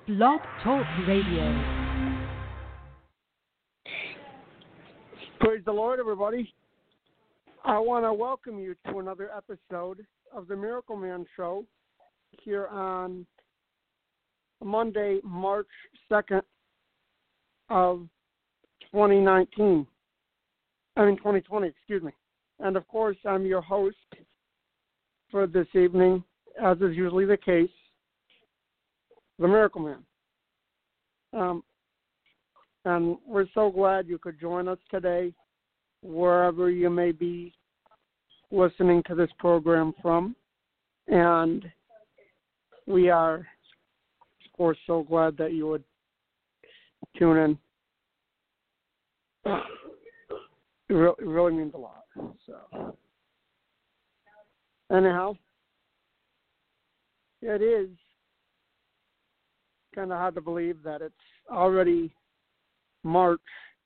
Blog Talk Radio. Praise the Lord, everybody. I want to welcome you to another episode of the Miracle Man Show here on Monday, March 2nd of 2020, excuse me. And, of course, I'm your host for this evening, as is usually the case, the Miracle Man. And we're so glad you could join us today, wherever you may be listening to this program from. And we are, of course, so glad that you would tune in. It really means a lot. So, anyhow, it is kind of hard to believe that it's already March,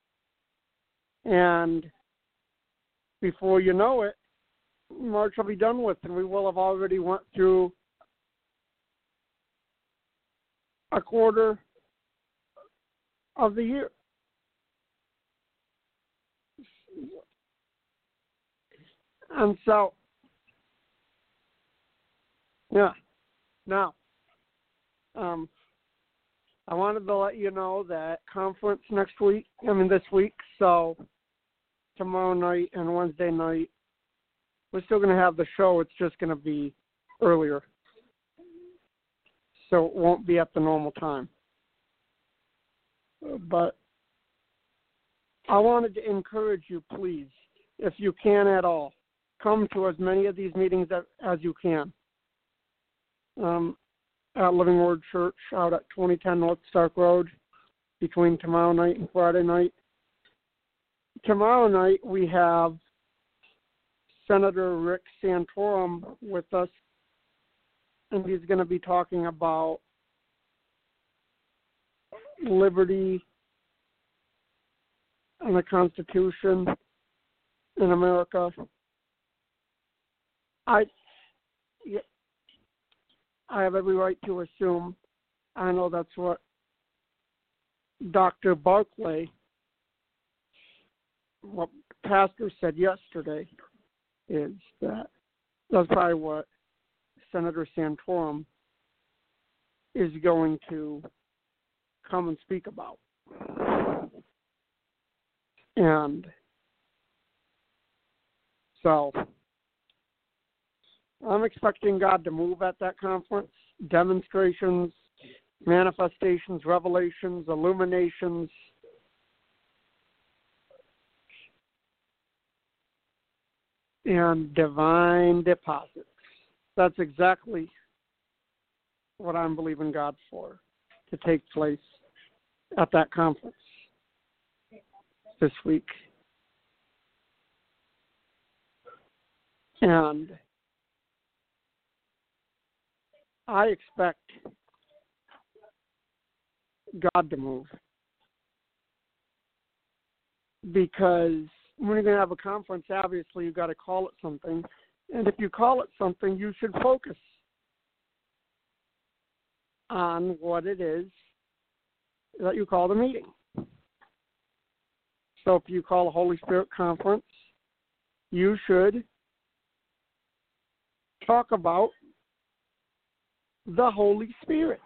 and before you know it, March will be done with, and we will have already went through a quarter of the year. And so, yeah, now, I wanted to let you know that conference this week, so tomorrow night and Wednesday night, we're still going to have the show. It's just going to be earlier. So it won't be at the normal time. But I wanted to encourage you, please, if you can at all, come to as many of these meetings as you can. At Living Word Church out at 2010 North Stark Road between tomorrow night and Friday night. Tomorrow night we have Senator Rick Santorum with us, and he's going to be talking about liberty and the Constitution in America. I have every right to assume, I know that's what Dr. Barclay, what Pastor said yesterday, is that that's probably what Senator Santorum is going to come and speak about. And so I'm expecting God to move at that conference. Demonstrations, manifestations, revelations, illuminations. And divine deposits. That's exactly what I'm believing God for to take place at that conference this week. And I expect God to move, because when you're going to have a conference, obviously you've got to call it something. And if you call it something, you should focus on what it is that you call the meeting. So if you call a Holy Spirit conference, you should talk about the Holy Spirit.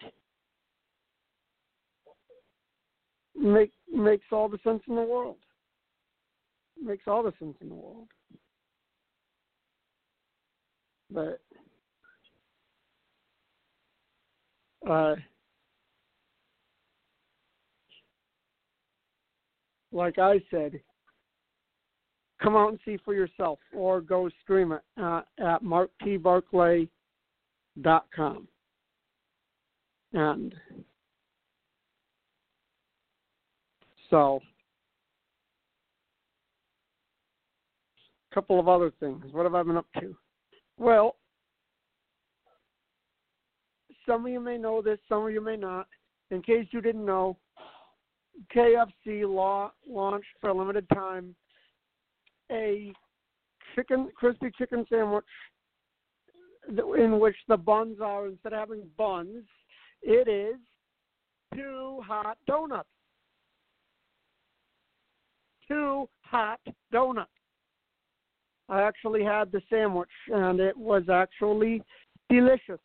Makes all the sense in the world. Makes all the sense in the world. But like I said, come out and see for yourself, or go stream it at marktbarclay.com. And so, a couple of other things. What have I been up to? Well, some of you may know this, some of you may not. In case you didn't know, KFC launched for a limited time a crispy chicken sandwich in which the buns are, instead of having buns, it is 2 hot donuts. 2 hot donuts. I actually had the sandwich, and it was actually delicious.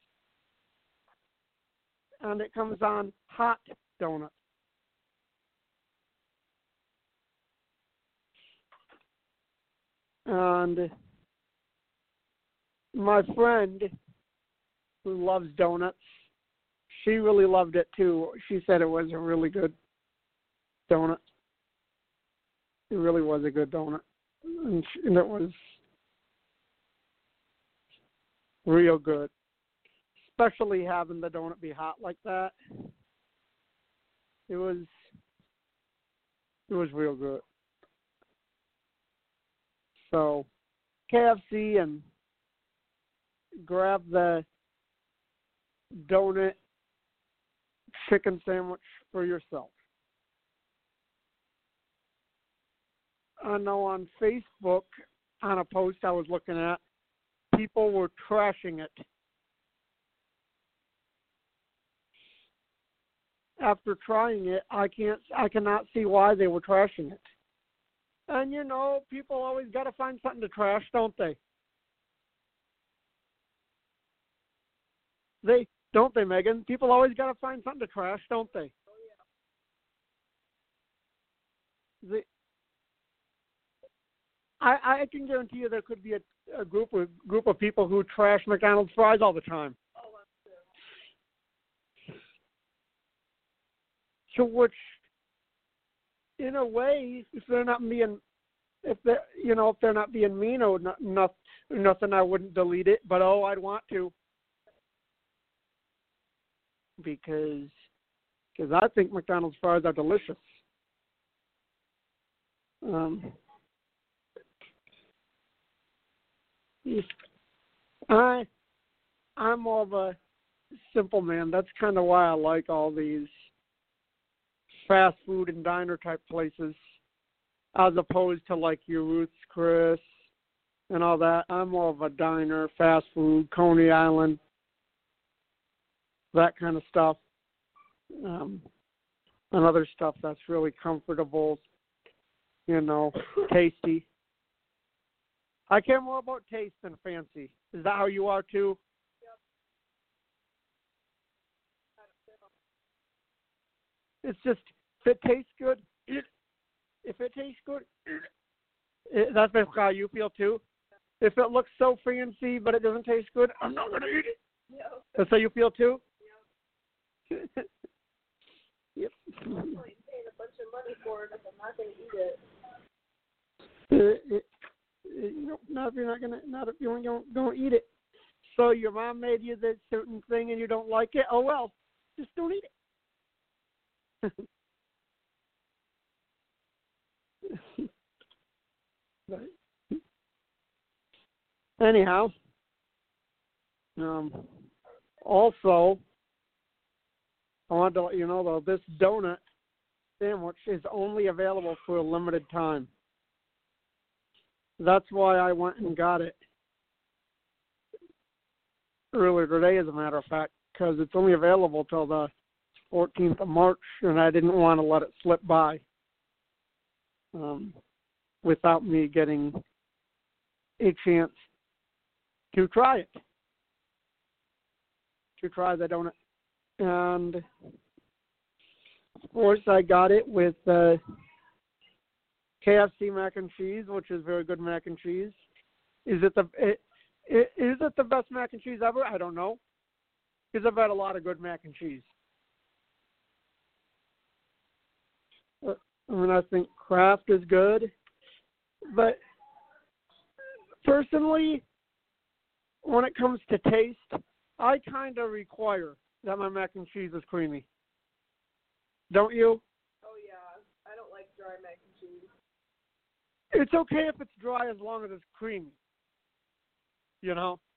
And it comes on hot donuts. And my friend who loves donuts, she really loved it too. She said it was a really good donut. It really was a good donut. And it was real good. Especially having the donut be hot like that. It was real good. So, KFC and grab the donut chicken sandwich for yourself. I know on Facebook, on a post I was looking at, people were trashing it. After trying it, I cannot see why they were trashing it. And you know, people always got to find something to trash, don't they? Don't they, Megan? People always got to find something to trash, don't they? Oh, yeah. I can guarantee you there could be a group of people who trash McDonald's fries all the time. Oh, that's true. So which, in a way, if they're not being mean or nothing, I wouldn't delete it. But I'd want to, because I think McDonald's fries are delicious. I'm more of a simple man. That's kind of why I like all these fast food and diner type places, as opposed to like your Ruth's Chris and all that. I'm more of a diner, fast food, Coney Island, that kind of stuff, and other stuff that's really comfortable, tasty. I care more about taste than fancy. Is that how you are too? Yep. It's just, if it tastes good, eat it. If it tastes good, eat it. That's basically how you feel too? If it looks so fancy but it doesn't taste good, I'm not going to eat it. Yep. That's how you feel too? Yep. Yep. I'm like paying a bunch of money for it if I'm not going to eat it. Not if you don't eat it. So your mom made you this certain thing and you don't like it. Oh well, just don't eat it. But anyhow, also I wanted to let you know though, this donut sandwich is only available for a limited time. That's why I went and got it earlier today, as a matter of fact, because it's only available till the 14th of March, and I didn't want to let it slip by without me getting a chance to try it, to try the donut. And, of course, I got it with KFC mac and cheese, which is very good mac and cheese. Is it the best mac and cheese ever? I don't know, because I've had a lot of good mac and cheese. I think Kraft is good, but personally, when it comes to taste, I kind of require that my mac and cheese is creamy. Don't you? Oh yeah, I don't like dry mac and cheese. It's okay if it's dry as long as it's creamy. Yeah.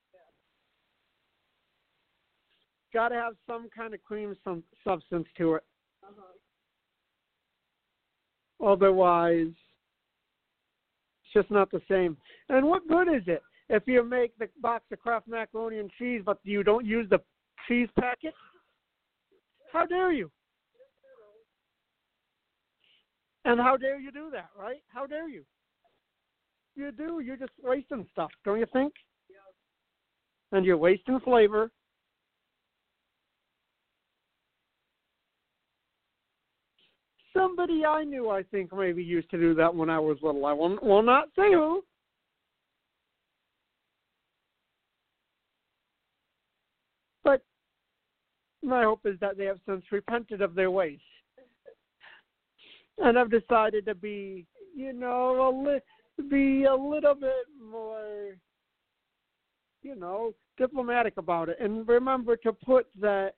Got to have some kind of cream, some substance to it. Otherwise, it's just not the same. And what good is it if you make the box of Kraft macaroni and cheese, but you don't use the cheese packet? How dare you? And how dare you do that, right? How dare you? You do. You're just wasting stuff, don't you think? And you're wasting flavor. Somebody I knew, I think, maybe used to do that when I was little. I will not say who. But my hope is that they have since repented of their ways. And have decided to be, be a little bit more, diplomatic about it. And remember to put that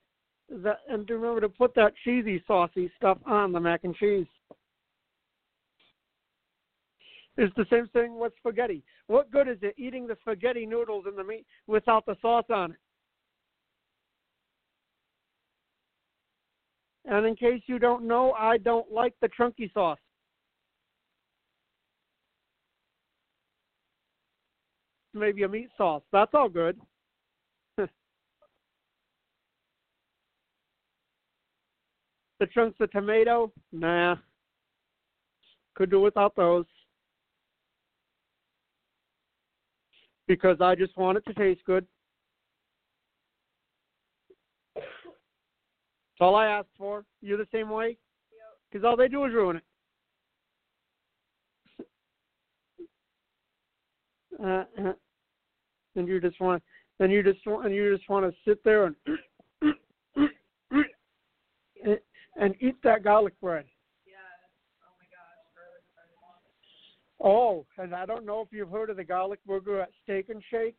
cheesy, saucy stuff on the mac and cheese. It's the same thing with spaghetti. What good is it eating the spaghetti noodles and the meat without the sauce on it? And in case you don't know, I don't like the chunky sauce. Maybe a meat sauce. That's all good. The chunks of tomato, nah. Could do without those. Because I just want it to taste good. That's all I asked for. You're the same way? Because all they do is ruin it. And you just want to sit there and eat that garlic bread. Yes. Oh my gosh. Oh, and I don't know if you've heard of the garlic burger at Steak and Shake.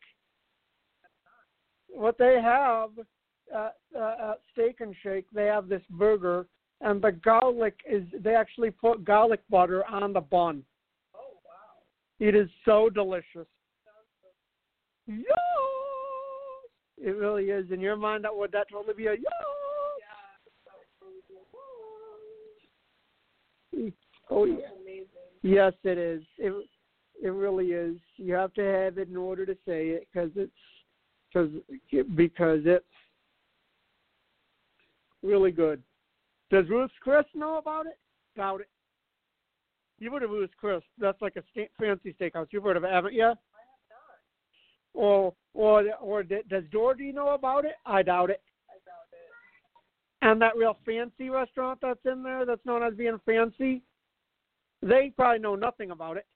What they have at Steak and Shake, they have this burger, and the garlic they actually put garlic butter on the bun. Oh, wow. It is so delicious. Yes! It really is. In your mind, would that totally be a yes? Yeah. Oh, yeah. Amazing. Yes, it is. It really is. You have to have it in order to say it because it's really good. Does Ruth's Chris know about it? Doubt it. You've heard of Ruth's Chris. That's like a fancy steakhouse. You've heard of it, haven't you? I have not. Or does Doherty know about it? I doubt it. I doubt it. And that real fancy restaurant that's in there that's known as being fancy, they probably know nothing about it.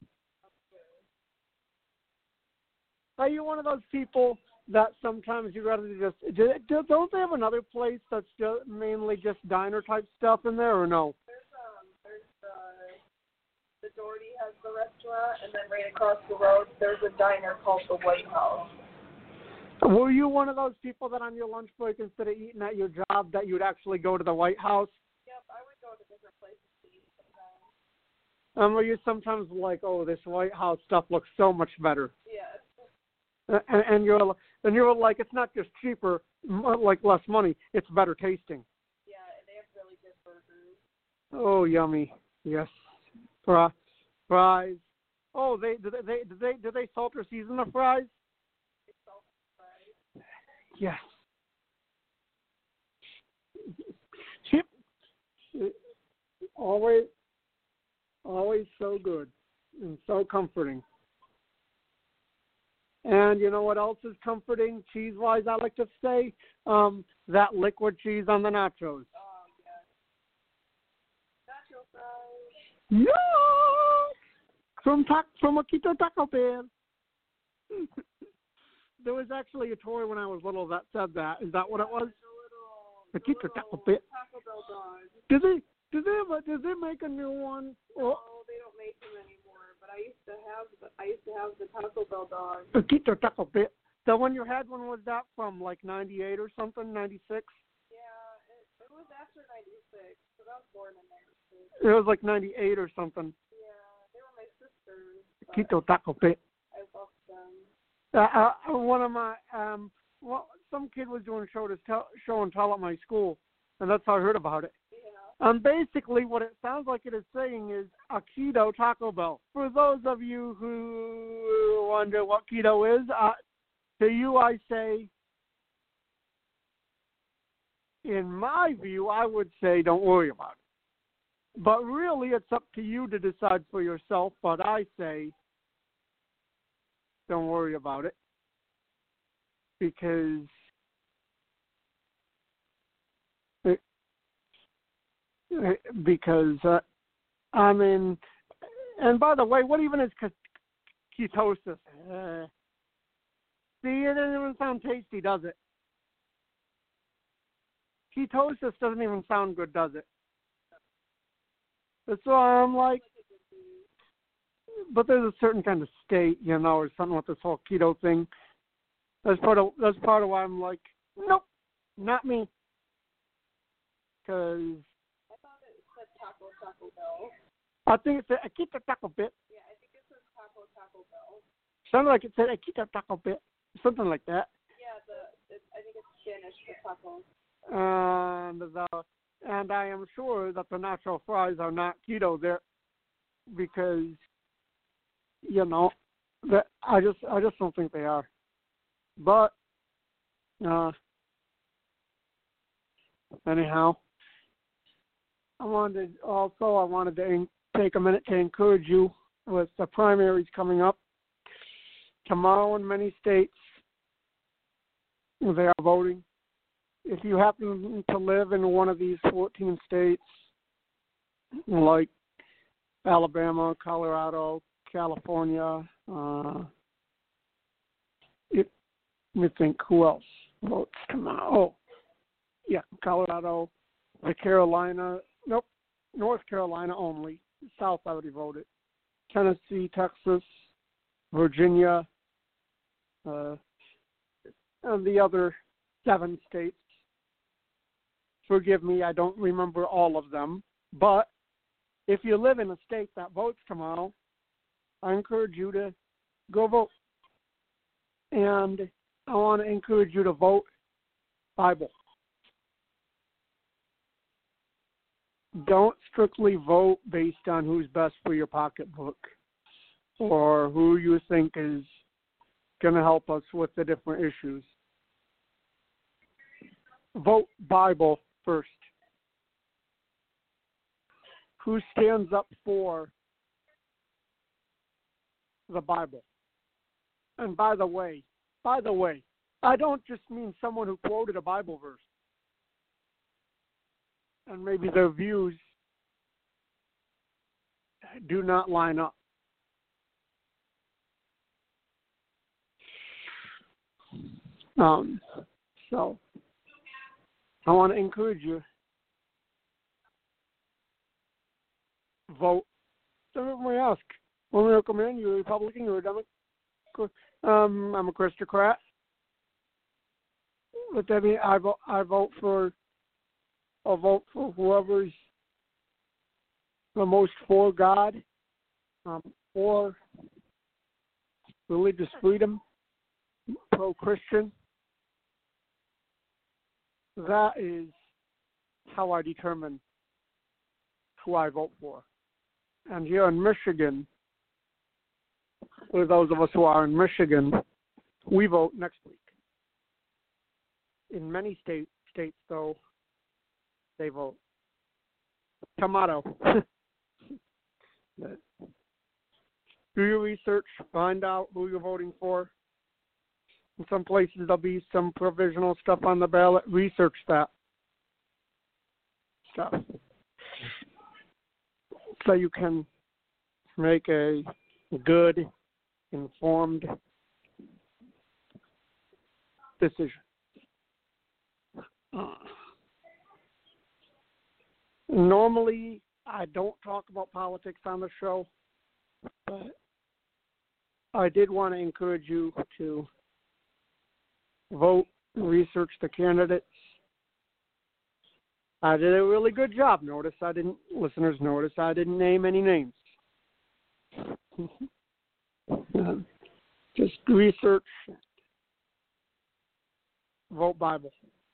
Are you one of those people that sometimes you rather don't they have another place that's mainly just diner type stuff in there, or no? There's the Doherty has the restaurant, and then right across the road there's a diner called the White House. Were you one of those people that on your lunch break, instead of eating at your job, that you'd actually go to the White House? Yep, I would go to different places to eat sometimes. Were you sometimes like, oh, this White House stuff looks so much better? Yes. And you're like, it's not just cheaper, like less money, it's better tasting. Yeah, and they have really good burgers. Oh, yummy. Yes. Fries. Oh, do they salt or season the fries? They salt the fries. Yes. Always so good and so comforting. And you know what else is comforting, cheese-wise, I like to say? That liquid cheese on the nachos. Oh, yes. Nacho fries. Yeah! From Akito Taco Bell. There was actually a toy when I was little that said that. Is that what it was? Akito Taco Bell. Taco Bell dog. Did they make a new one? No, they don't make them anymore. But I used to have the Taco Bell dog. Akito Taco Bell. The one you had, when was that from? Like 98 or something? 96? Yeah, it was after 96. Because I was born in 96. It was like 98 or something. Yeah, they were my sisters. Akito Taco Bell. I loved them. One of my some kid was doing show and tell at my school, and that's how I heard about it. Yeah. Basically, what it sounds like it is saying is a keto Taco Bell. For those of you who wonder what keto is, to you I say, in my view, I would say don't worry about it. But really, it's up to you to decide for yourself. But I say, don't worry about it. Because I mean, and by the way, what even is ketosis? See, it doesn't even sound tasty, does it? Ketosis doesn't even sound good, does it? That's why I'm like, but there's a certain kind of state, or something with this whole keto thing. That's part of why I'm like, nope, not me. Because I thought it said Taco Bell. I think it said Akita Taco Bit. Yeah, I think it says Taco Bell. Sounded like it said Akita Taco Bit, something like that. Yeah, I think it's Spanish for tacos. And I am sure that the nacho fries are not keto there, because that I just don't think they are. But anyhow, I wanted to take a minute to encourage you with the primaries coming up tomorrow in many states. They are voting. If you happen to live in one of these 14 states, like Alabama, Colorado, California, let me think who else votes tomorrow. Oh, yeah, Colorado, North Carolina only. South already voted. Tennessee, Texas, Virginia, and the other 7 states. Forgive me, I don't remember all of them. But if you live in a state that votes tomorrow, I encourage you to go vote. And I want to encourage you to vote Bible. Don't strictly vote based on who's best for your pocketbook or who you think is going to help us with the different issues. Vote Bible first. Who stands up for the Bible? And by the way, I don't just mean someone who quoted a Bible verse. And maybe their views do not line up. So I want to encourage you. Vote. Someone may ask, "Well, Miracle Man, you're a Republican, you're a Democrat." I'm a Christocrat. But that means I vote for whoever's the most for God, for religious freedom, pro-Christian. That is how I determine who I vote for. And here in Michigan, for those of us who are in Michigan, we vote next week. In many states, though, they vote tomato. Do your research, find out who you're voting for. In some places, there'll be some provisional stuff on the ballot. Research that stuff so you can make a good, informed decision. Normally, I don't talk about politics on the show, but I did want to encourage you to vote, research the candidates. I did a really good job. Listeners notice I didn't name any names. Just research, vote Bible.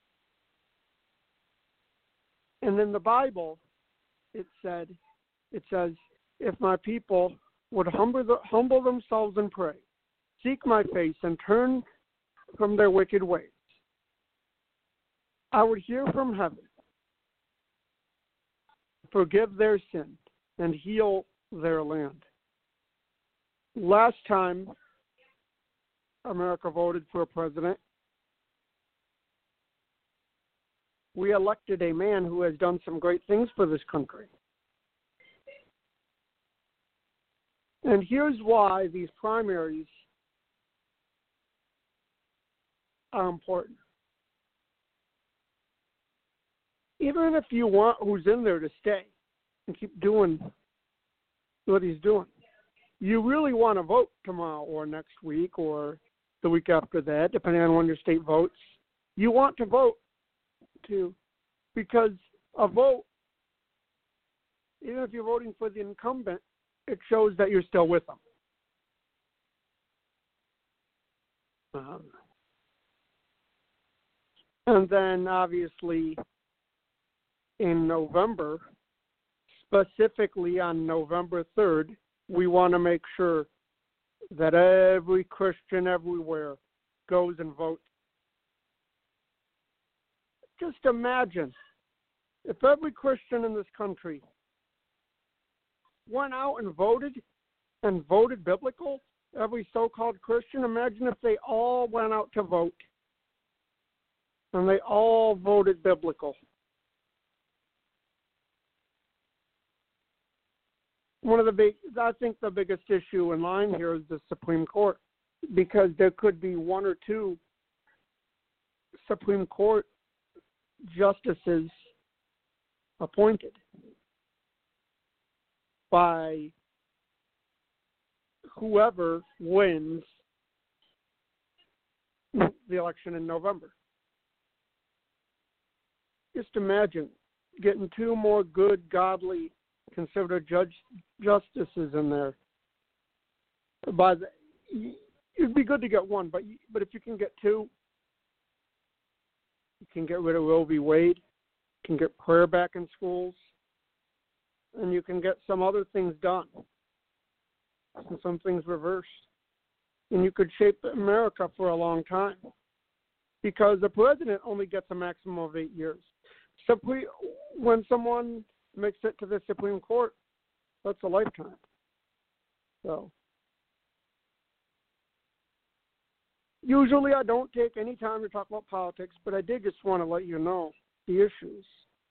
And in the Bible, it says, if my people would humble themselves and pray, seek my face and turn from their wicked ways, I would hear from heaven, forgive their sin, and heal their land. Last time America voted for a president, we elected a man who has done some great things for this country. And here's why these primaries are important. Even if you want who's in there to stay and keep doing what he's doing, you really want to vote tomorrow or next week or the week after that, depending on when your state votes. You want to vote too, because a vote, even if you're voting for the incumbent, it shows that you're still with them. And then obviously in November, specifically on November 3rd, we want to make sure that every Christian everywhere goes and votes. Just imagine if every Christian in this country went out and voted biblical, every so-called Christian. Imagine if they all went out to vote and they all voted biblical. I think the biggest issue in line here is the Supreme Court, because there could be one or two Supreme Court justices appointed by whoever wins the election in November. Just imagine getting two more good, godly, conservative justices in there. It'd be good to get one, but if you can get two, you can get rid of Roe v. Wade, you can get prayer back in schools, and you can get some other things done and some things reversed. And you could shape America for a long time, because the president only gets a maximum of 8 years. So when someone makes it to the Supreme Court, that's a lifetime. So usually I don't take any time to talk about politics, but I did just want to let you know the issues.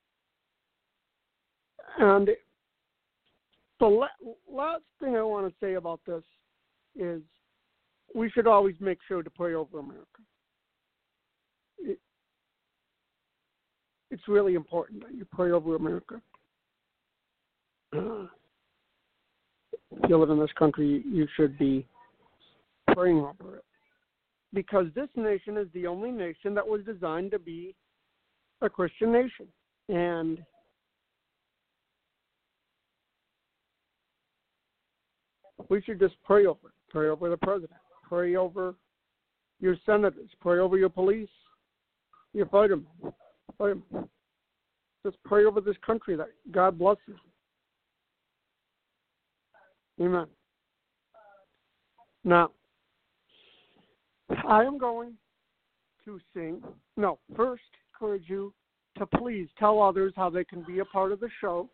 And the last thing I want to say about this is we should always make sure to pray over America. It's really important that you pray over America. If you live in this country, you should be praying over it. Because this nation is the only nation that was designed to be a Christian nation. And we should just pray over it. Pray over the president. Pray over your senators. Pray over your police, your firemen. Just pray over this country that God blesses. Amen. Now, I am going to sing. No, first, encourage you to please tell others how they can be a part of the show.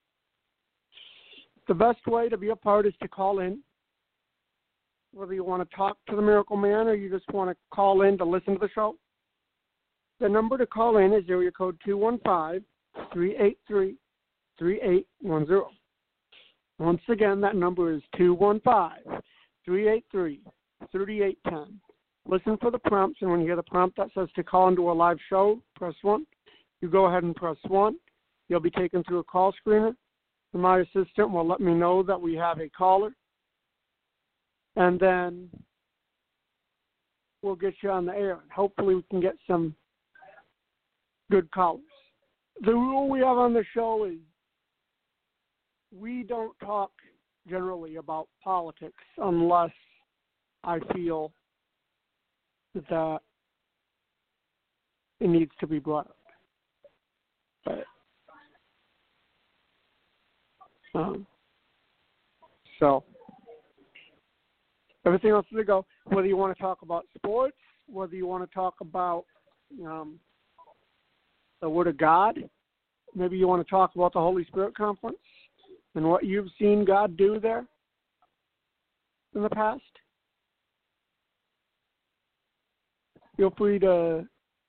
The best way to be a part is to call in. Whether you want to talk to the Miracle Man or you just want to call in to listen to the show. The number to call in is area code 215-383-3810. Once again, that number is 215-383-3810. Listen for the prompts, and when you hear the prompt that says to call into a live show, press 1. You go ahead and press 1. You'll be taken through a call screener, and my assistant will let me know that we have a caller, and then we'll get you on the air, and hopefully we can get some good callers. The rule we have on the show is we don't talk generally about politics unless I feel that it needs to be brought up. But, so everything else is to go. Whether you want to talk about sports, whether you want to talk about the Word of God, Maybe you want to talk about the Holy Spirit Conference and what you've seen God do there in the past. Feel free to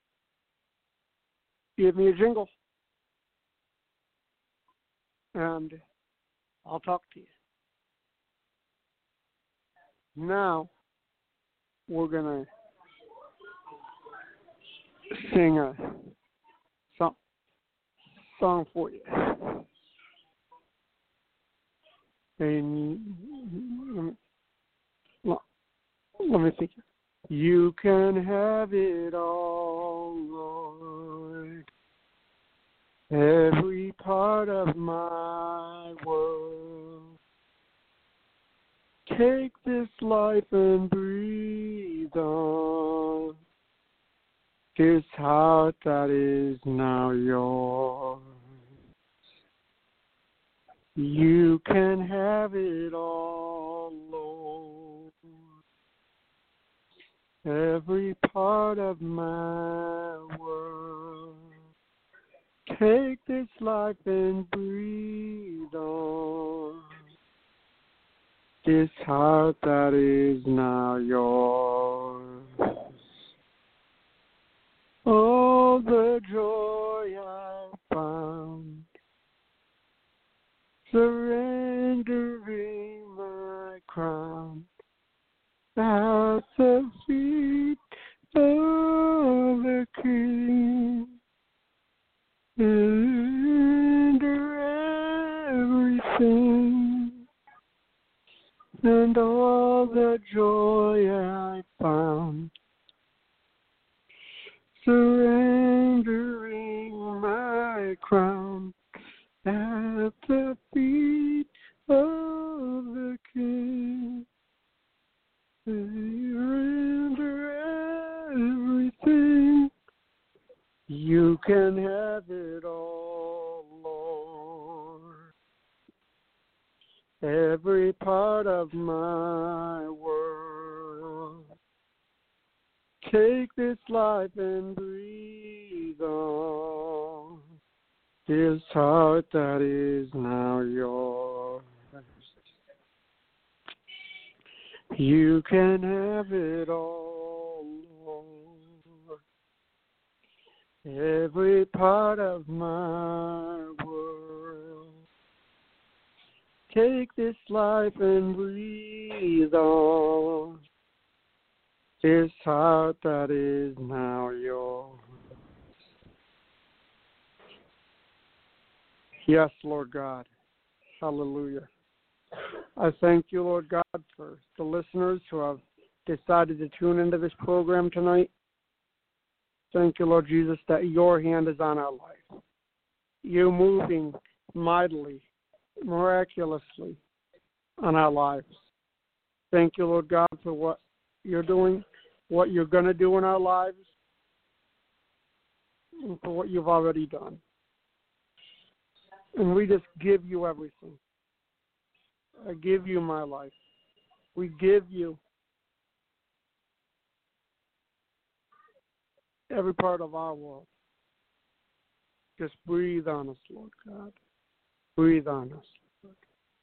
give me a jingle, and I'll talk to you. Now, we're going to sing a song for you. And let me think. You can have it all, Lord. Every part of my world. Take this life and breathe on this heart that is now yours. You can have it all, Lord. Every part of my world. Take this life and breathe on this heart that is now yours. Oh, the joy I found, surrendering my crown at the feet of the King. Surrender everything and all the joy I found, surrendering my crown at the feet of the King. Surrender everything. You can have it all, Lord. Every part of my world. Take this life and breathe on this heart that is now yours. You can have it all, Lord. Every part of my world. Take this life and breathe on this heart that is now yours. Yes, Lord God. Hallelujah. I thank you, Lord God, for the listeners who have decided to tune into this program tonight. Thank you, Lord Jesus, that your hand is on our life. You moving mightily, miraculously on our lives. Thank you, Lord God, for what you're doing, what you're going to do in our lives, and for what you've already done. And we just give you everything. I give you my life. We give you every part of our world. Just breathe on us, Lord God. Breathe on us, Lord.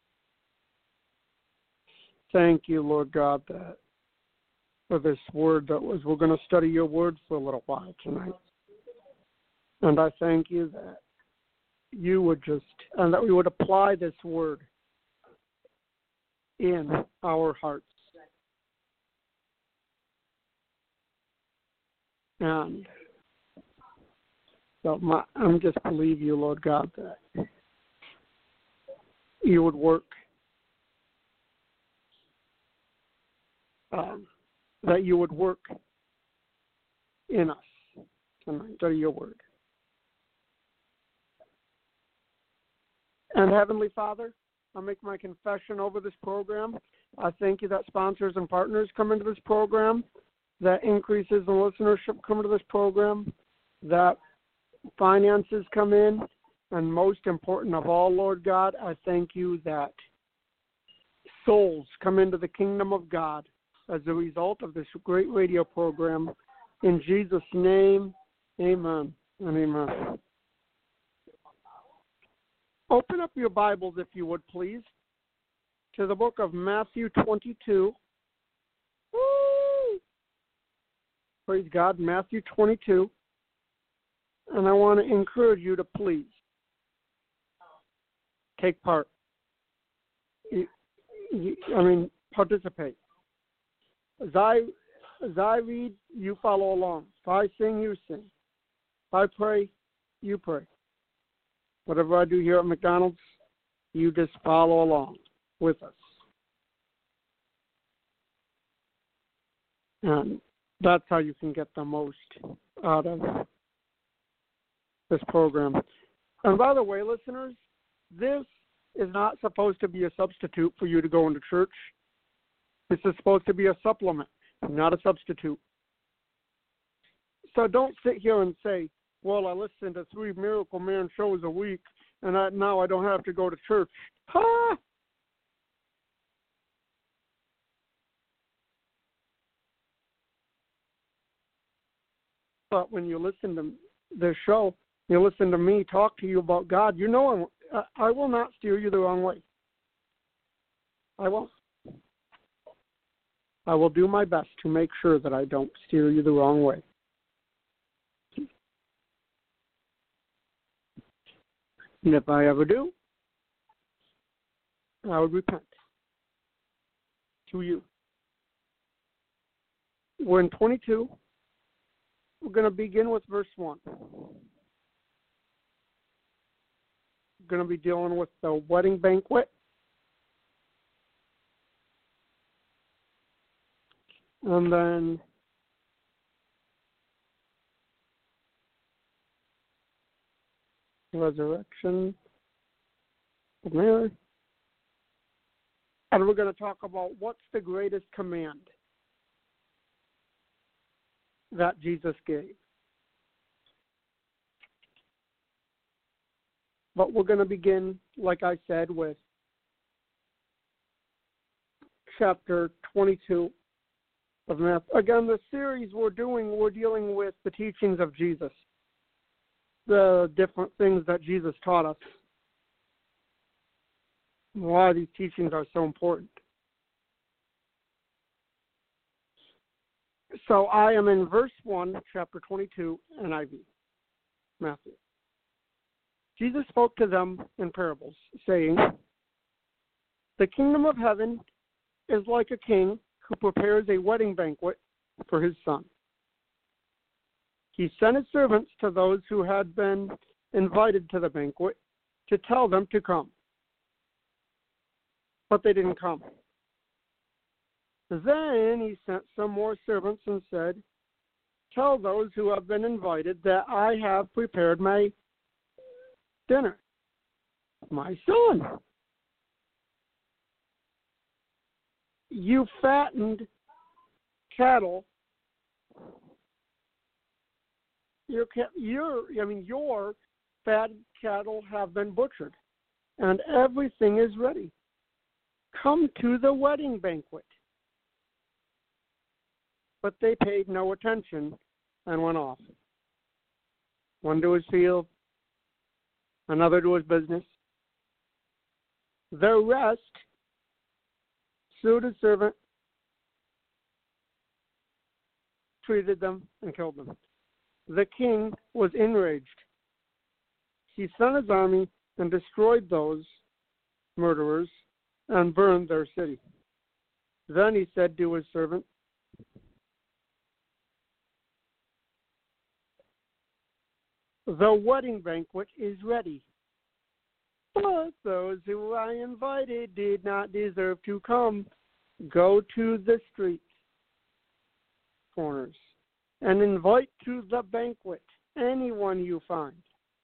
Thank you, Lord God, that for this word we're going to study your word for a little while tonight. And I thank you that you would and that we would apply this word in our hearts. And so I'm just believe you, Lord God, that you would work, that you would work in us tonight, study your word. And Heavenly Father, I'll make my confession over this program. I thank you that sponsors and partners come into this program, that increases in listenership come into this program, that finances come in, and most important of all, Lord God, I thank you that souls come into the kingdom of God as a result of this great radio program. In Jesus' name, amen and amen. Open up your Bibles, if you would, please, to the book of Matthew 22. Woo! Praise God, Matthew 22. And I want to encourage you to please take part. Participate. As I read, you follow along. If I sing, you sing. If I pray, you pray. Whatever I do here at McDonald's, you just follow along with us. And that's how you can get the most out of this program. And by the way, listeners, this is not supposed to be a substitute for you to go into church. This is supposed to be a supplement, not a substitute. So don't sit here and say, well, I listen to 3 Miracle Man shows a week, and now I don't have to go to church. Ha! But when you listen to this show, you listen to me talk to you about God, you know I will not steer you the wrong way. I won't. I will do my best to make sure that I don't steer you the wrong way. And if I ever do, I would repent to you. We're in 22. We're going to begin with verse 1. We're going to be dealing with the wedding banquet. And then resurrection of Mary. And we're going to talk about what's the greatest command that Jesus gave. But we're going to begin, like I said, with chapter 22 of Matthew. Again, the series we're dealing with the teachings of Jesus, the different things that Jesus taught us, why these teachings are so important. So I am in verse 1, chapter 22, NIV, Matthew. Jesus spoke to them in parables, saying, "The kingdom of heaven is like a king who prepares a wedding banquet for his son. He sent his servants to those who had been invited to the banquet to tell them to come. But they didn't come. Then he sent some more servants and said, 'Tell those who have been invited that I have prepared my dinner, my son. You fattened cattle, your fatted cattle have been butchered, and everything is ready. Come to the wedding banquet.' But they paid no attention and went off. One to his field, another to his business. The rest sued his servant, treated them, and killed them. The king was enraged. He sent his army and destroyed those murderers and burned their city. Then he said to his servant, 'The wedding banquet is ready, but those who I invited did not deserve to come. Go to the street corners and invite to the banquet anyone you find.'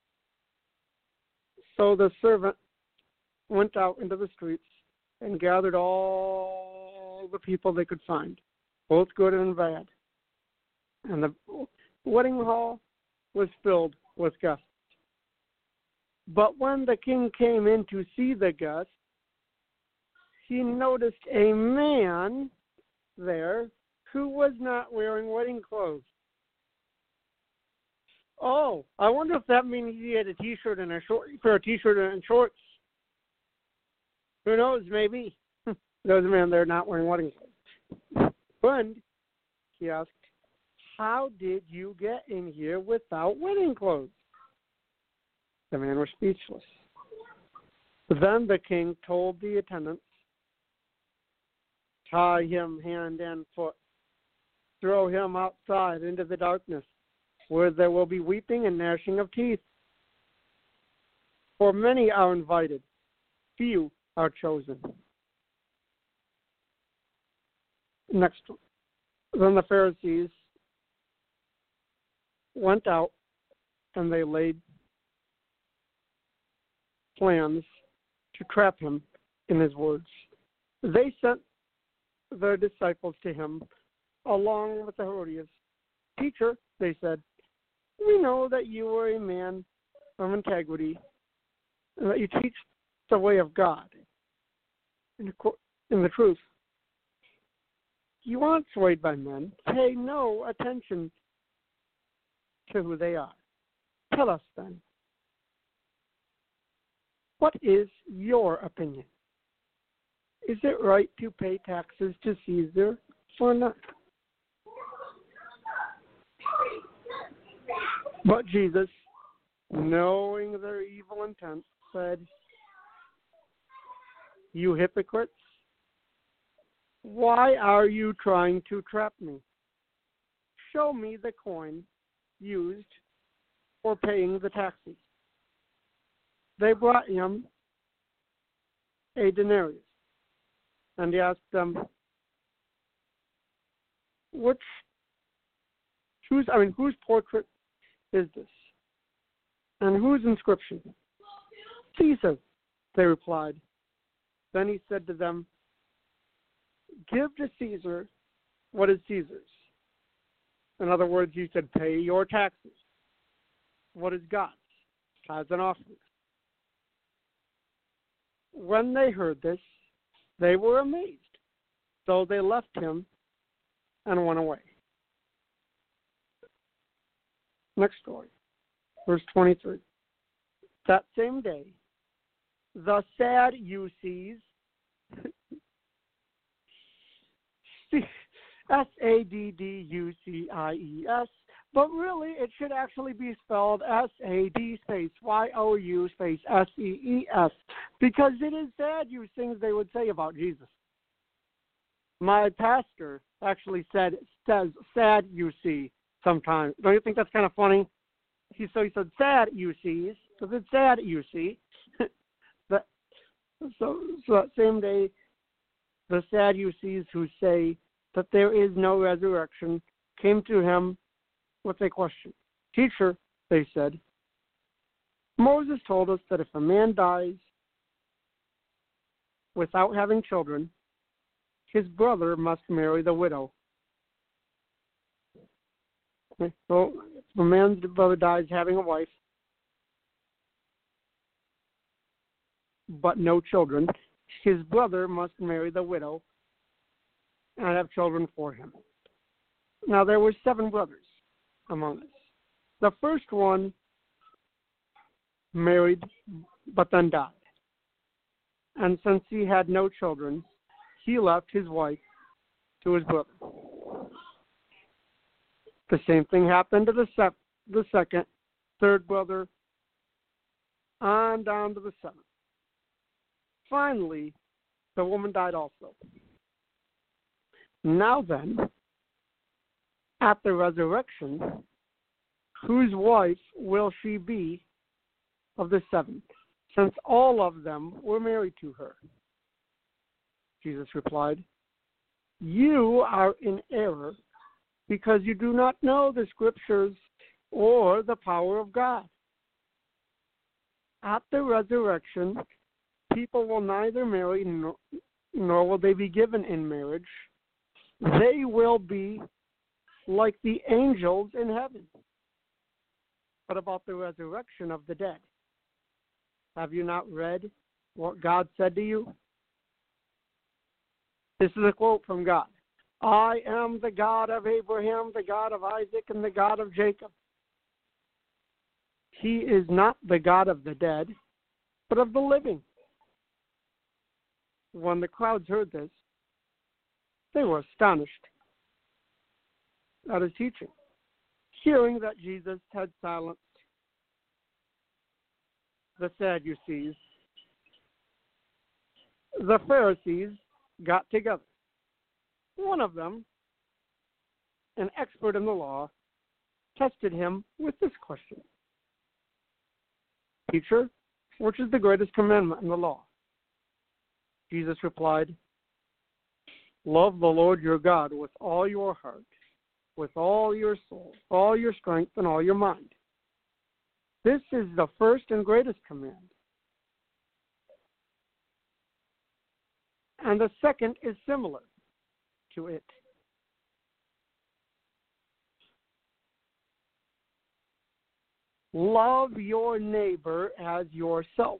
So the servant went out into the streets and gathered all the people they could find, both good and bad. And the wedding hall was filled with guests. But when the king came in to see the guests, he noticed a man there who was not wearing wedding clothes. Oh, I wonder if that means he had a T-shirt and a short for a T-shirt and shorts. Who knows? Maybe. Those men, they're not wearing wedding clothes. Friend, he asked, how did you get in here without wedding clothes? The men were speechless. Then the king told the attendants, tie him hand and foot, throw him outside into the darkness, where there will be weeping and gnashing of teeth. For many are invited, few are chosen. Next, then the Pharisees went out and they laid plans to trap him in his words. They sent their disciples to him along with the Herodians. Teacher, they said, we know that you are a man of integrity and that you teach the way of God in the truth. You aren't swayed by men. Pay no attention to who they are. Tell us then, what is your opinion? Is it right to pay taxes to Caesar or not? But Jesus, knowing their evil intent, said, you hypocrites, why are you trying to trap me? Show me the coin used for paying the taxes. They brought him a denarius, and he asked them, whose portrait is this? And whose inscription? Caesar, they replied. Then he said to them, give to Caesar what is Caesar's. In other words, he said, pay your taxes. What is God's? Tithes and offerings. When they heard this, they were amazed. So they left him and went away. Next story, verse 23. That same day, the Sadducees, Sadducies, but really it should actually be spelled SAD space YOU space SEES, because it is sad things they would say about Jesus. My pastor actually says sad you see sometimes. Don't you think that's kind of funny? He said sad you sees, because it's sad you see. So that same day, the Sadducees who say that there is no resurrection came to him with a question. Teacher, they said, Moses told us that if a man dies without having children, his brother must marry the widow. Okay, so if a man's brother dies having a wife, but no children, his brother must marry the widow and have children for him. Now, there were 7 brothers among us. The first one married, but then died. And since he had no children, he left his wife to his brother. The same thing happened to the second, third brother, on down to the 7th. Finally, the woman died also. Now then, at the resurrection, whose wife will she be of the 7th, since all of them were married to her? Jesus replied, you are in error because you do not know the Scriptures or the power of God. At the resurrection, people will neither marry nor will they be given in marriage. They will be like the angels in heaven. But about the resurrection of the dead, have you not read what God said to you? This is a quote from God. I am the God of Abraham, the God of Isaac, and the God of Jacob. He is not the God of the dead, but of the living. When the crowds heard this, they were astonished at his teaching, hearing that Jesus had silenced the Sadducees. The Pharisees got together. One of them, an expert in the law, tested him with this question. Teacher, which is the greatest commandment in the law? Jesus replied, love the Lord your God with all your heart, with all your soul, all your strength, and all your mind. This is the first and greatest command. And the second is similar to it. Love your neighbor as yourself.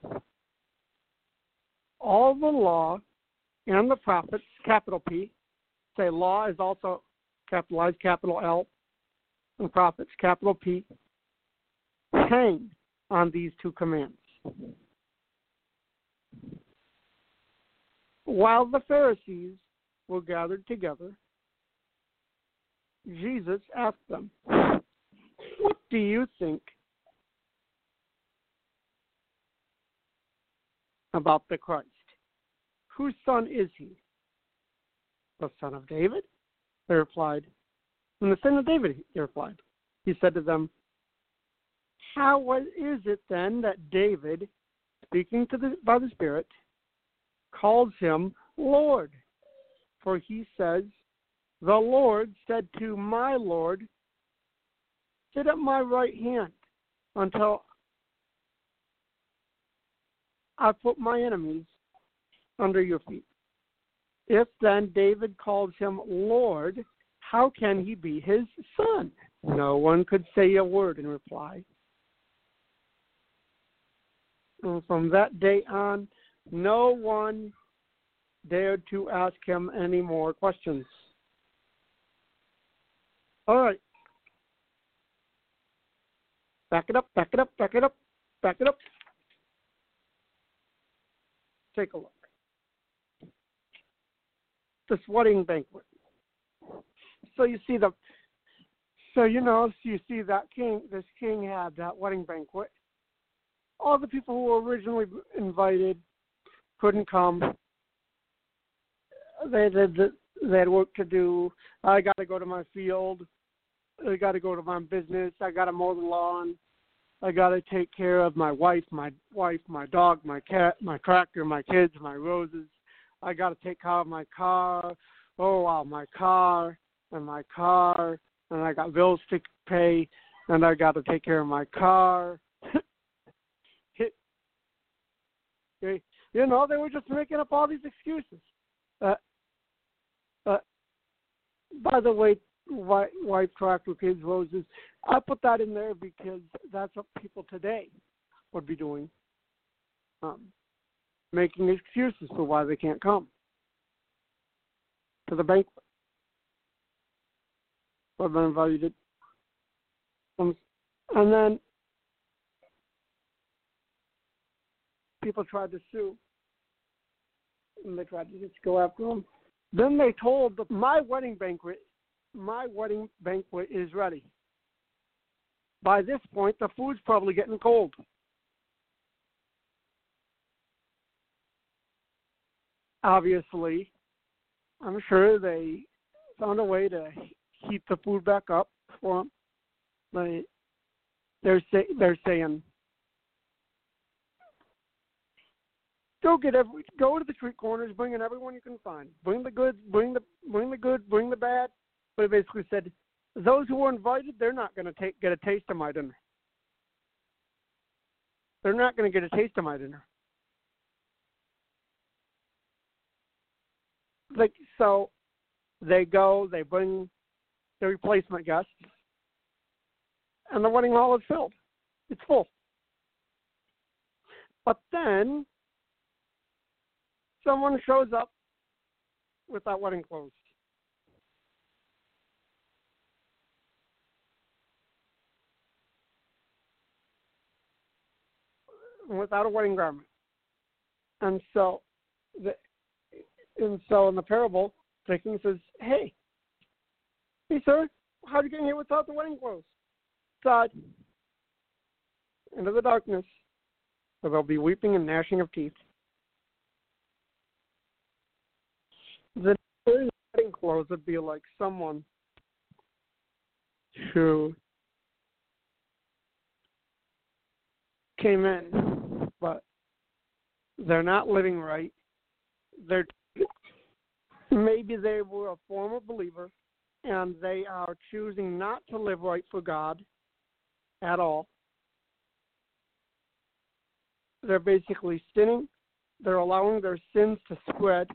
All the law and the prophets, capital P, say law is also capitalized, capital L, and prophets, capital P, hang on these two commands. While the Pharisees were gathered together, Jesus asked them, what do you think about the Christ? Whose son is he? The son of David? They replied. And the son of David, he replied. He said to them, how is it then that David, speaking by the Spirit, calls him Lord? For he says, the Lord said to my Lord, sit at my right hand until I put my enemies under your feet. If then David calls him Lord, how can he be his son? No one could say a word in reply. And from that day on, no one dared to ask him any more questions. All right. Back it up, back it up, back it up, back it up. Take a look. This wedding banquet. So you see that this king had that wedding banquet. All the people who were originally invited couldn't come. They had work to do. I got to go to my field. I got to go to my business. I got to mow the lawn. I got to take care of my wife, my dog, my cat, my tractor, my kids, my roses. I got to take care of my car. Oh, wow, my car, and I got bills to pay, and I got to take care of my car. They were just making up all these excuses. By the way, wife, tractor, kids, roses, I put that in there because that's what people today would be doing, making excuses for why they can't come to the banquet. I've been invited. And then people tried to sue, and they tried to just go after them. Then they told them, my wedding banquet is ready. By this point, the food's probably getting cold. Obviously, I'm sure they found a way to heat the food back up for them. They're saying, go to the street corners, bring in everyone you can find. Bring the good, bring the bad. But it basically said, those who were invited, they're not going to get a taste of my dinner. They're not going to get a taste of my dinner. So they bring the replacement guests, and the wedding hall is filled. It's full. But then someone shows up without wedding clothes. without a wedding garment. And so, in the parable, the king says, hey, sir, how'd you get here without the wedding clothes? Outside, into the darkness, where there'll be weeping and gnashing of teeth. The wedding clothes would be like someone who came in, but they're not living right. Maybe they were a former believer, and they are choosing not to live right for God at all. They're basically sinning. They're allowing their sins to spread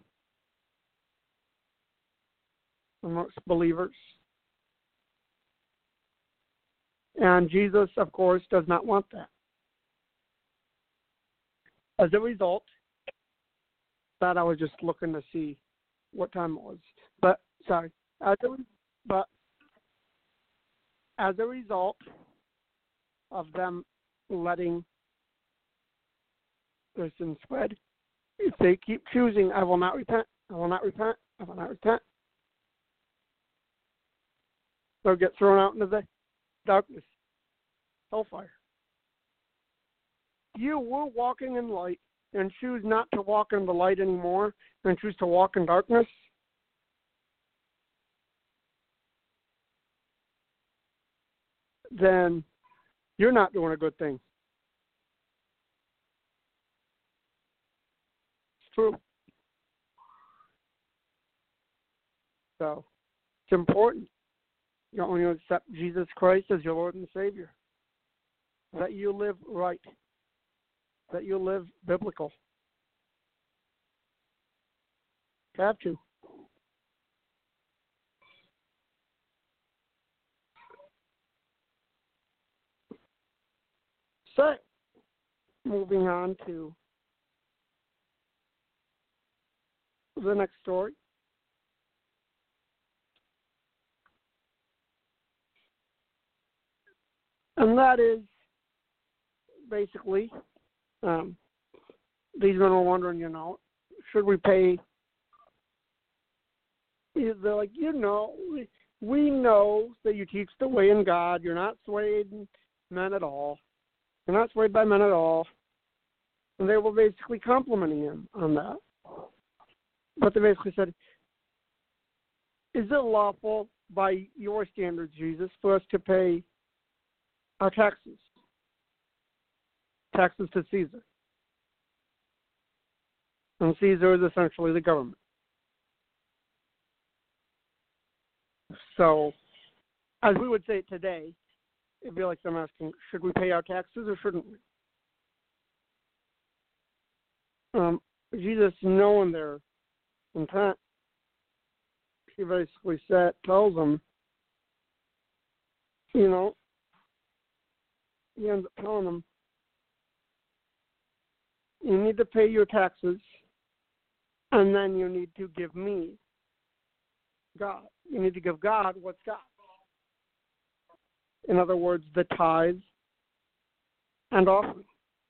amongst believers. And Jesus, of course, does not want that. As a result, that I was just looking to see what time it was. But, sorry. As a result of them letting their sins spread, if they keep choosing, I will not repent, I will not repent, I will not repent, they'll get thrown out into the darkness, hellfire. You were walking in light and choose not to walk in the light anymore and choose to walk in darkness, then you're not doing a good thing. It's true. So it's important when you accept Jesus Christ as your Lord and Savior, that you live right, that you live biblical. You have to. So, moving on to the next story. And that is basically, these men were wondering, should we pay? They're like, we know that you teach the way in God. You're not swayed men at all. You're not swayed by men at all. And they were basically complimenting him on that. But they basically said, is it lawful by your standards, Jesus, for us to pay our taxes? Taxes to Caesar. And Caesar is essentially the government. So, as we would say it today, it'd be like them asking, should we pay our taxes or shouldn't we? Jesus, knowing their intent, he basically tells them, he ends up telling them, you need to pay your taxes, and then you need to give me God. You need to give God what's God's. In other words, the tithes and offering.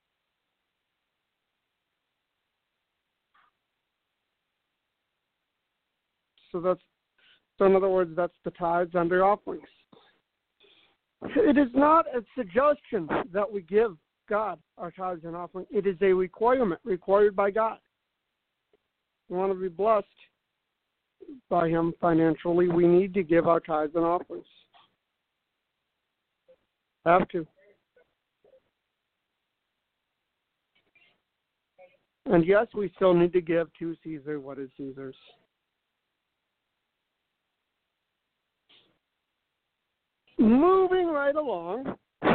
So in other words, that's the tithes and the offerings. It is not a suggestion that we give God our tithes and offering. It is a requirement required by God. We want to be blessed by Him financially. We need to give our tithes and offerings. Have to. And yes, we still need to give to Caesar what is Caesar's. Moving right along,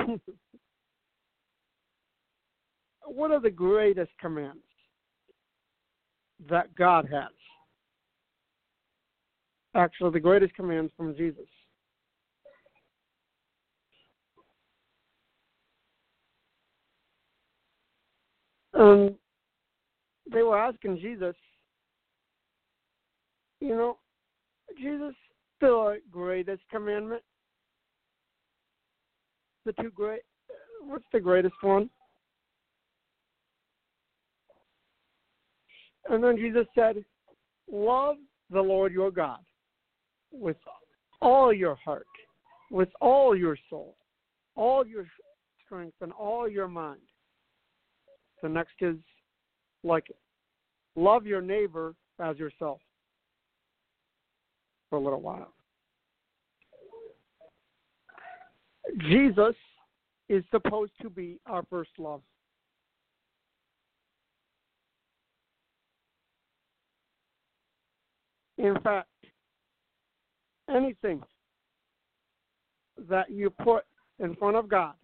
what are the greatest commands that God has? Actually, the greatest commands from Jesus. They were asking Jesus, Jesus, the greatest commandment? What's the greatest one? And then Jesus said, love the Lord your God with all your heart, with all your soul, all your strength, and all your mind. The next is like it. Love your neighbor as yourself. For a little while. Jesus is supposed to be our first love. In fact, anything that you put in front of God,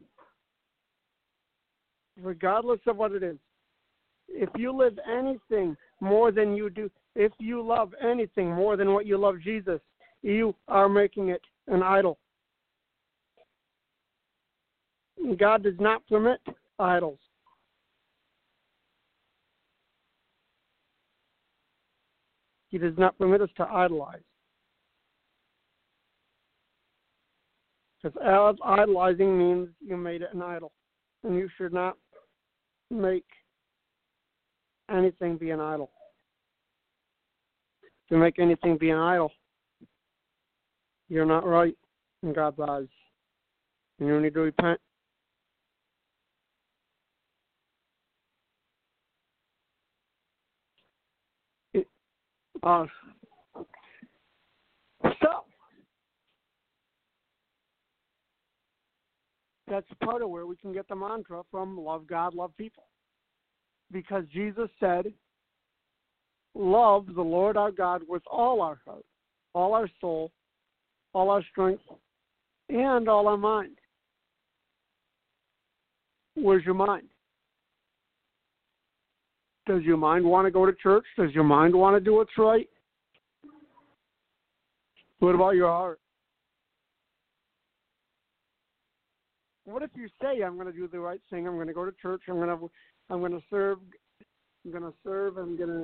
regardless of what it is, if you live anything more than you do, if you love anything more than what you love Jesus, you are making it an idol. God does not permit idols. He does not permit us to idolize. Because idolizing means you made it an idol. And you should not make anything be an idol. To make anything be an idol, you're not right in God's eyes. And you need to repent. So, that's part of where we can get the mantra from love God, love people. Because Jesus said, love the Lord our God with all our heart, all our soul, all our strength, and all our mind. Where's your mind? Does your mind want to go to church? Does your mind want to do what's right? What about your heart? What if you say, I'm going to do the right thing, I'm going to go to church, I'm going to serve, I'm going to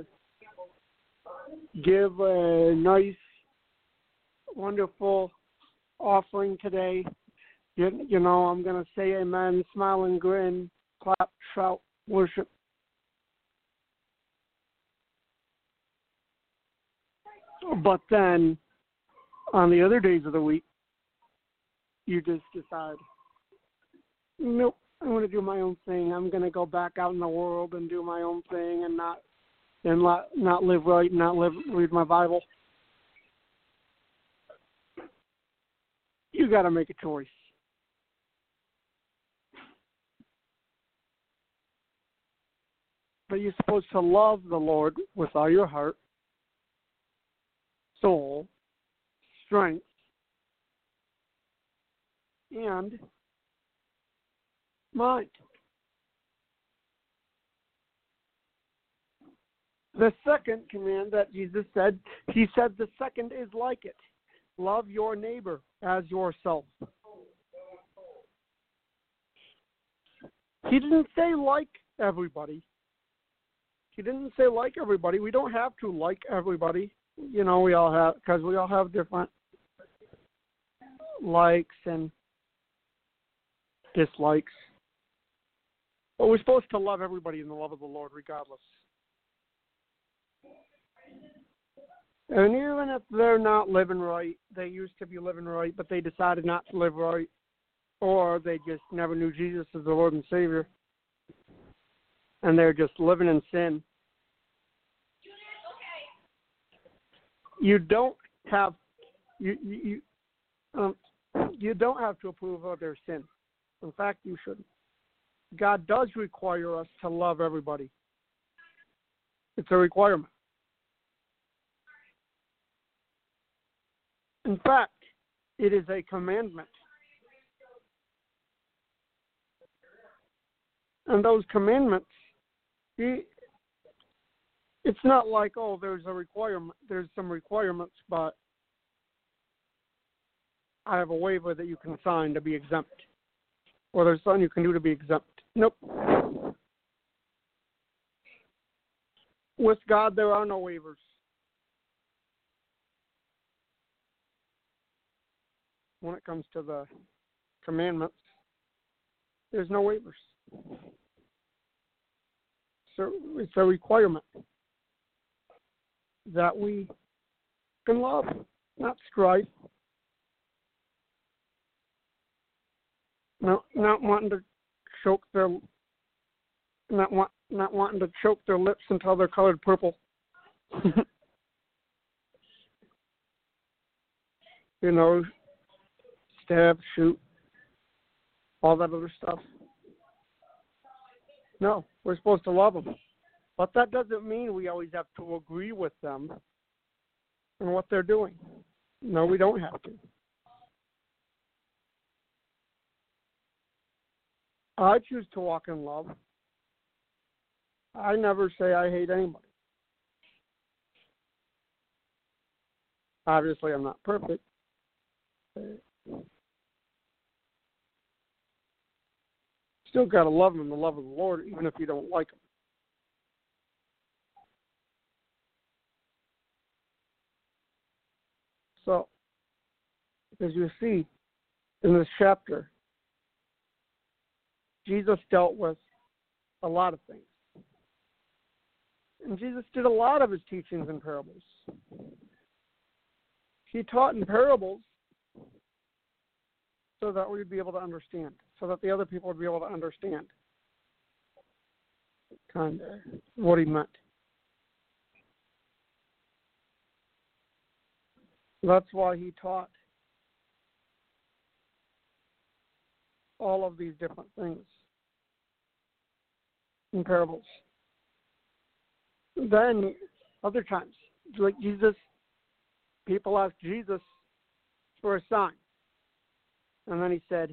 give a nice, wonderful offering today. You know, I'm going to say amen, smile and grin, clap, shout, worship. But then, on the other days of the week, you just decide, nope, I'm going to do my own thing. I'm going to go back out in the world and do my own thing and not live right, read my Bible. You got to make a choice. But you're supposed to love the Lord with all your heart, soul, strength, and mind. The second command that Jesus said, he said the second is like it. Love your neighbor as yourself. He didn't say like everybody. He didn't say like everybody. We don't have to like everybody. You know, we all have different likes and dislikes. But we're supposed to love everybody in the love of the Lord regardless. And even if they're not living right, they used to be living right, but they decided not to live right, or they just never knew Jesus as the Lord and Savior, and they're just living in sin. You don't have you don't have to approve of their sin. In fact, you shouldn't. God does require us to love everybody. It's a requirement. In fact, it is a commandment. And those commandments, it's not like, oh, there's a requirement. There's some requirements, but I have a waiver that you can sign to be exempt. Or there's something you can do to be exempt. Nope. With God, there are no waivers. When it comes to the commandments, there's no waivers. So it's a requirement. that we can love, not strife. Not wanting to choke their not wanting to choke their lips until they're colored purple. You know, stab, shoot, all that other stuff. No, we're supposed to love them. But that doesn't mean we always have to agree with them and what they're doing. No, we don't have to. I choose to walk in love. I never say I hate anybody. Obviously, I'm not perfect. Still got to love them in the love of the Lord, even if you don't like them. So, as you see in this chapter, Jesus dealt with a lot of things. And Jesus did a lot of his teachings in parables. He taught in parables so that we'd be able to understand, so that the other people would be able to understand kind of what he meant. That's why he taught all of these different things in parables. Then, other times, like Jesus, people asked Jesus for a sign. And then he said,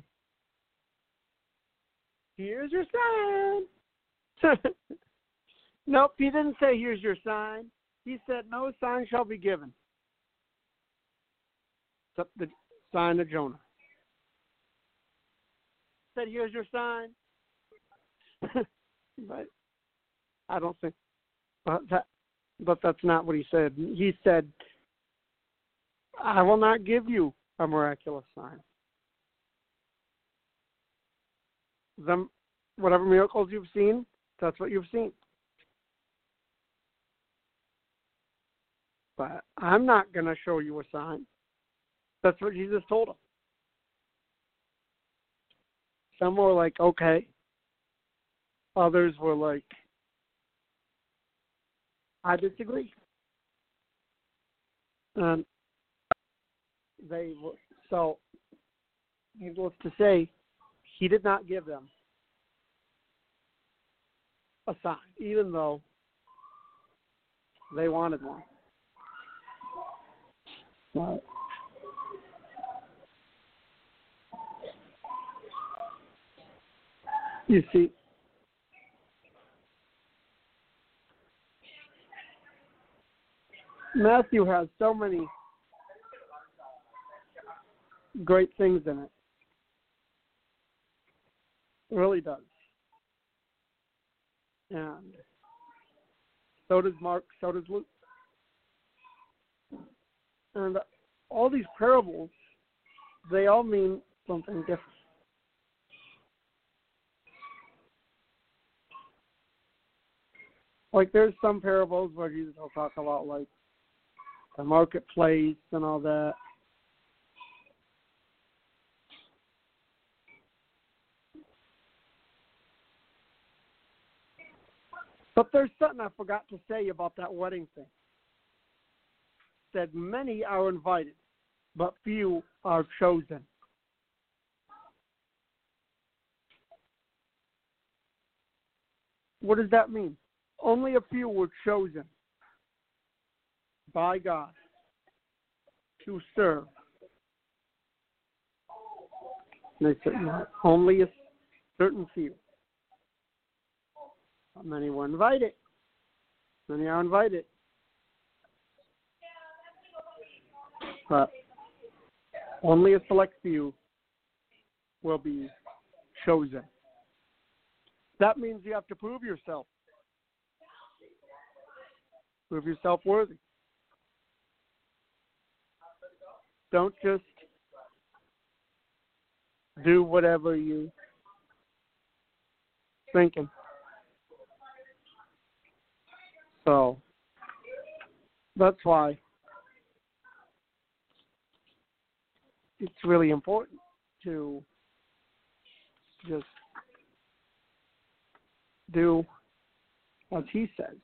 "Here's your sign." Nope, he didn't say, "Here's your sign." He said, "No sign shall be given except the sign of Jonah." He said, "Here's your sign." But I don't think, but that's not what he said. He said, "I will not give you a miraculous sign. Whatever miracles you've seen, that's what you've seen. But I'm not going to show you a sign." That's what Jesus told them. Some were like, okay. Others were like, I disagree. And so, needless to say, he did not give them a sign, even though they wanted one. But you see, Matthew has so many great things in it. It really does. And so does Mark, so does Luke. And all these parables, they all mean something different. Like there's some parables where Jesus will talk about like the marketplace and all that. But there's something I forgot to say about that wedding thing. It said many are invited, but few are chosen. What does that mean? Only a few were chosen by God to serve. And they said only a certain few. Many were invited. Many are invited. But only a select few will be chosen. That means you have to prove yourself. Prove yourself worthy. Don't just do whatever you thinking. So, That's why it's really important to just do as he says.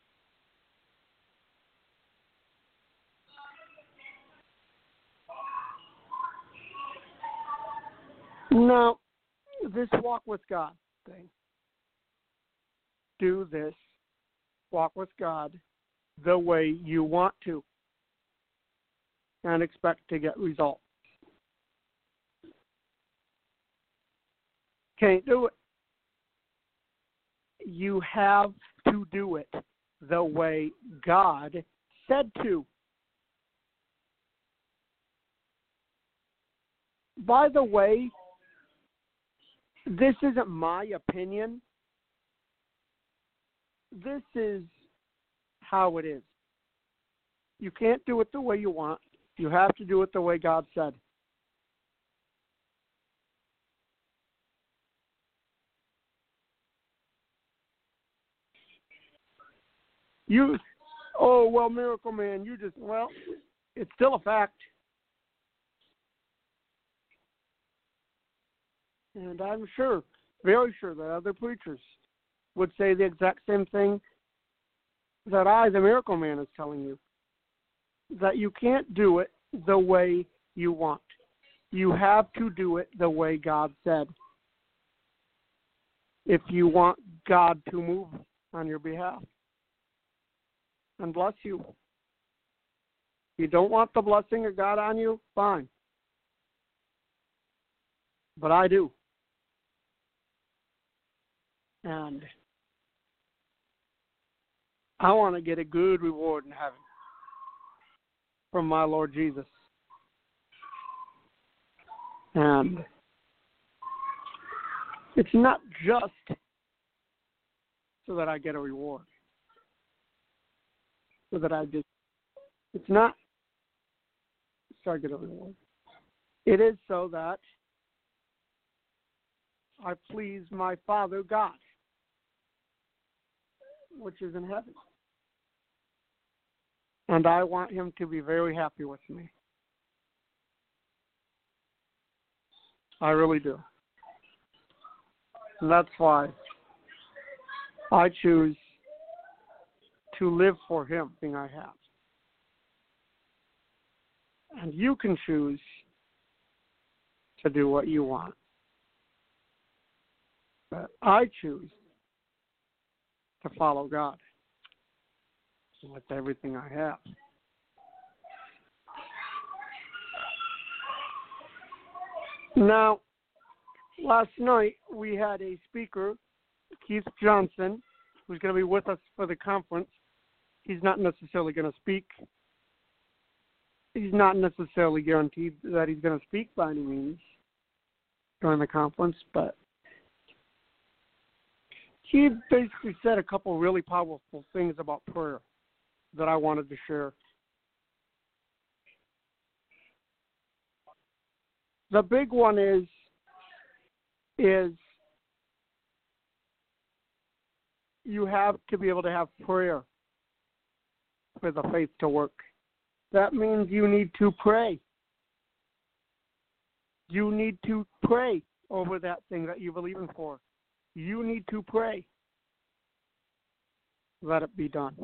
Now, this walk with God thing. Do this walk with God the way you want to and expect to get results. Can't do it. You have to do it the way God said to. By the way, this isn't my opinion. This is how it is. You can't do it the way you want. You have to do it the way God said. Well, Miracle Man, it's still a fact. And I'm sure, very sure, that other preachers would say the exact same thing that I, the Miracle Man, is telling you. That you can't do it the way you want. You have to do it the way God said. If you want God to move on your behalf and bless you. If you don't want the blessing of God on you, fine. But I do. And I want to get a good reward in heaven from my Lord Jesus. And it's not just so that I get a reward. It's not so I get a reward. It is so that I please my Father God, which is in heaven. And I want him to be very happy with me. I really do. And that's why I choose to live for him, thing I have. And you can choose to do what you want. But I choose to follow God with everything I have. Now, last night we had a speaker, Keith Johnson, who's going to be with us for the conference. He's not necessarily going to speak. He's not necessarily guaranteed that he's going to speak by any means during the conference, but he basically said a couple really powerful things about prayer that I wanted to share. The big one is you have to be able to have prayer for the faith to work. That means you need to pray. You need to pray over that thing that you're believing for. You need to pray. Let it be done.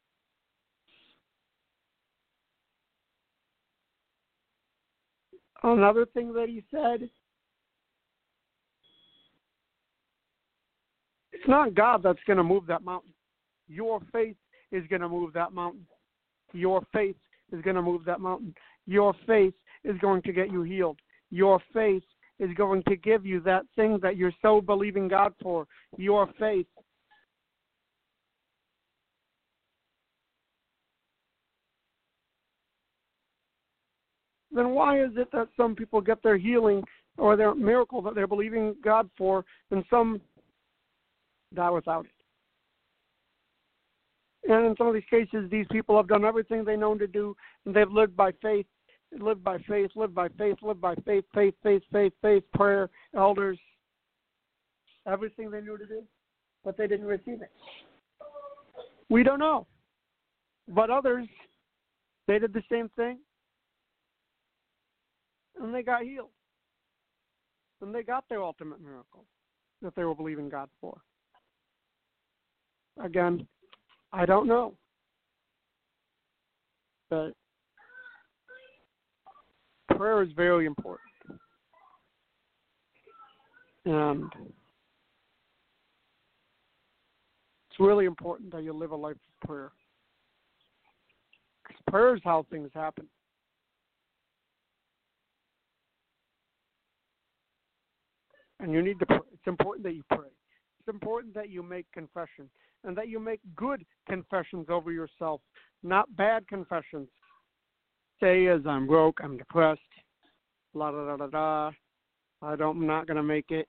Another thing that he said, it's not God that's going to move that mountain. Your faith is going to move that mountain. Your faith is going to move that mountain. Your faith is going to get you healed. Your faith is going to give you that thing that you're so believing God for. Your faith. Then why is it that some people get their healing or their miracle that they're believing God for, and some die without it? And in some of these cases, these people have done everything they know to do, and they've lived by faith, lived by faith, lived by faith, lived by faith, faith, prayer, elders, everything they knew to do, but they didn't receive it. We don't know. But others They did the same thing, and they got healed. And they got their ultimate miracle that they were believing God for. Again, I don't know. But prayer is very important. And it's really important that you live a life of prayer. Because prayer is how things happen. And you need to pray. It's important that you pray. It's important that you make confession. And that you make good confessions over yourself, not bad confessions. Say as I'm broke, I'm depressed, la da da da da. I'm not going to make it.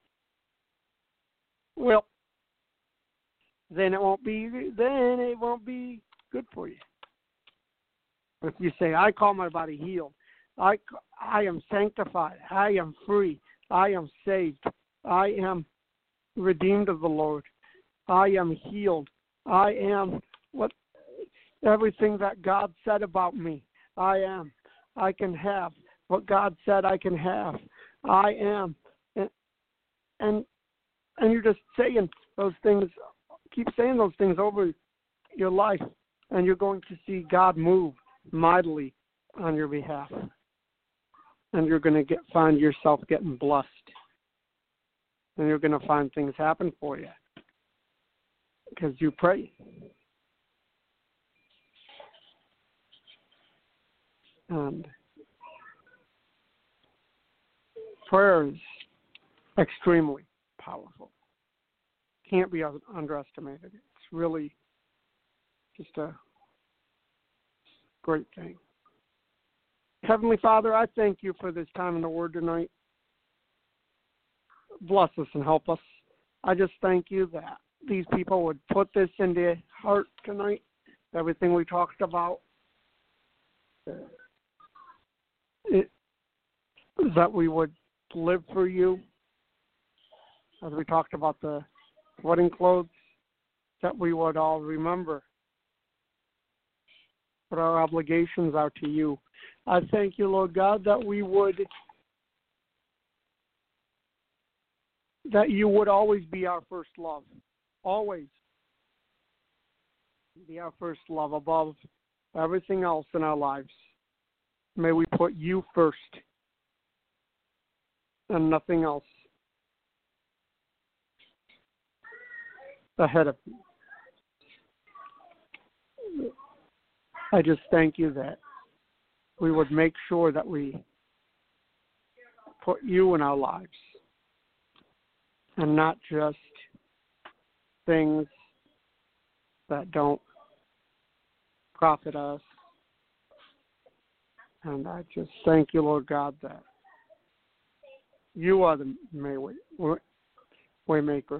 Well, then it won't be good for you. If you say, I call my body healed, I am sanctified, I am free, I am saved, I am redeemed of the Lord, I am healed, I am everything that God said about me, I am. I can have what God said I can have. I am. And you're just saying those things, keep saying those things over your life, and you're going to see God move mightily on your behalf. And you're going to find yourself getting blessed. And you're going to find things happen for you because you pray. And prayer is extremely powerful. Can't be underestimated. It's really just a great thing. Heavenly Father, I thank you for this time in the Word tonight. Bless us and help us. I just thank you that these people would put this in their heart tonight, everything we talked about. That we would live for you, as we talked about the wedding clothes, that we would all remember what our obligations are to you. I thank you, Lord God, that you would always be our first love. Always be our first love above everything else in our lives. May we put you first and nothing else ahead of you. I just thank you that we would make sure that we put you in our lives and not just things that don't profit us. And I just thank you, Lord God, that you are the way maker.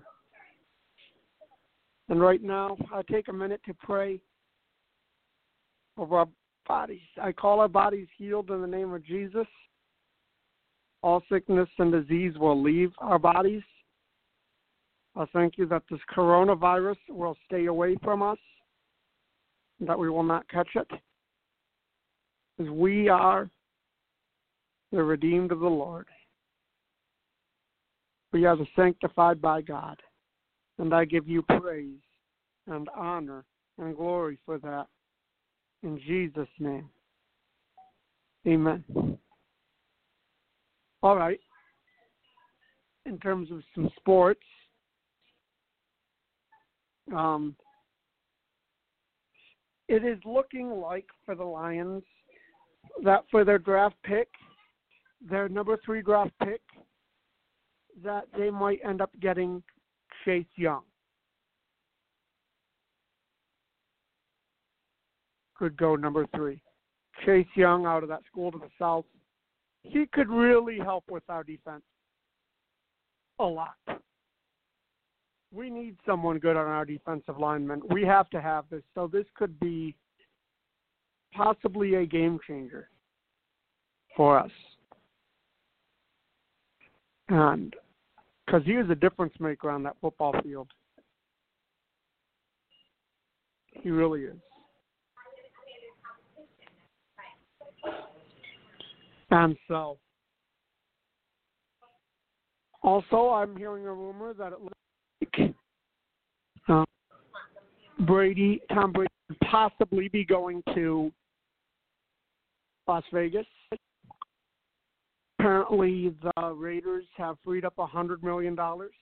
And right now, I take a minute to pray over our bodies. I call our bodies healed in the name of Jesus. All sickness and disease will leave our bodies. I thank you that this coronavirus will stay away from us, that we will not catch it, because we are the redeemed of the Lord. We are the sanctified by God, and I give you praise and honor and glory for that. In Jesus' name, amen. All right. In terms of some sports, it is looking like for the Lions that for their draft pick, their number 3 draft pick, that they might end up getting Chase Young. Could go number 3. Chase Young out of that school to the south. He could really help with our defense a lot. We need someone good on our defensive linemen. We have to have this. So this could be possibly a game changer for us. And because he is a difference maker on that football field. He really is. And so, also, I'm hearing a rumor that it looks like Tom Brady could possibly be going to Las Vegas. Apparently, the Raiders have freed up $100 million.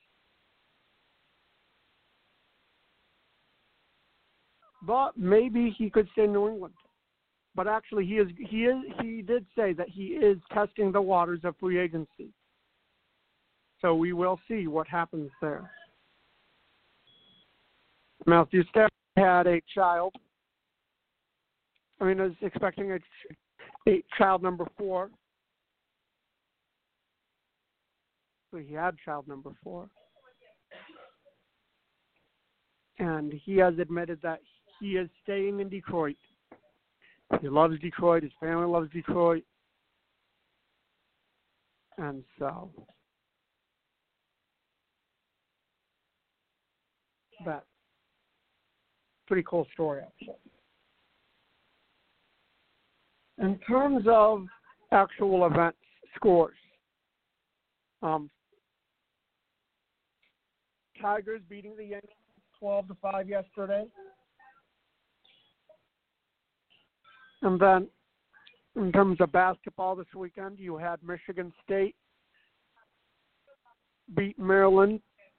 But maybe he could stay in New England. But actually, he did say that he is testing the waters of free agency. So we will see what happens there. Matthew Stafford had a child. Is expecting a child number 4. So he had child number 4. And he has admitted that he is staying in Detroit. He loves Detroit. His family loves Detroit. And so that's a pretty cool story, actually. In terms of actual events, scores, Tigers beating the Yankees 12-5 yesterday. And then, in terms of basketball this weekend, you had Michigan State beat Maryland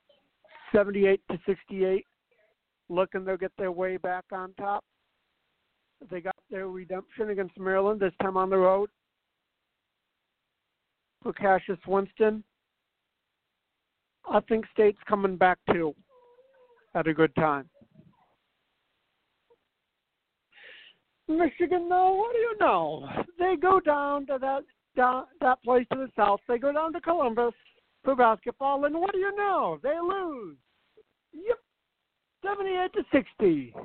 78-68, looking to get their way back on top. They got their redemption against Maryland, this time on the road. For Cassius Winston, I think State's coming back too at a good time. Michigan, though, what do you know? They go down to that place to the south. They go down to Columbus for basketball, and what do you know? They lose. Yep, 78-60.